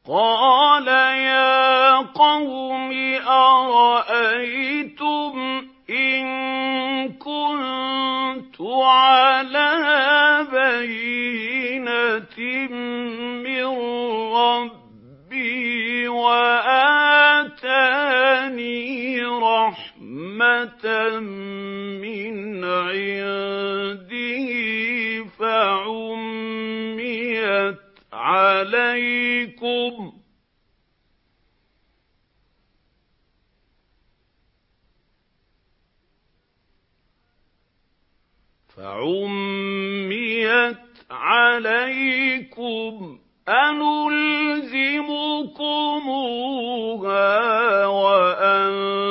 قَالَ يَا قَوْمِ أَرَأَيْتُمْ إِن كُنتُ عَلَىٰ بَيِّنَةٍ مِّن رَّبِّي وَآتَانِي رَحْمَةً مِّنْ عِندِهِ فَعُمِّيَتْ عَلَيْكُمْ أَنُلْزِمُكُمُوهَا وَأَنتُمْ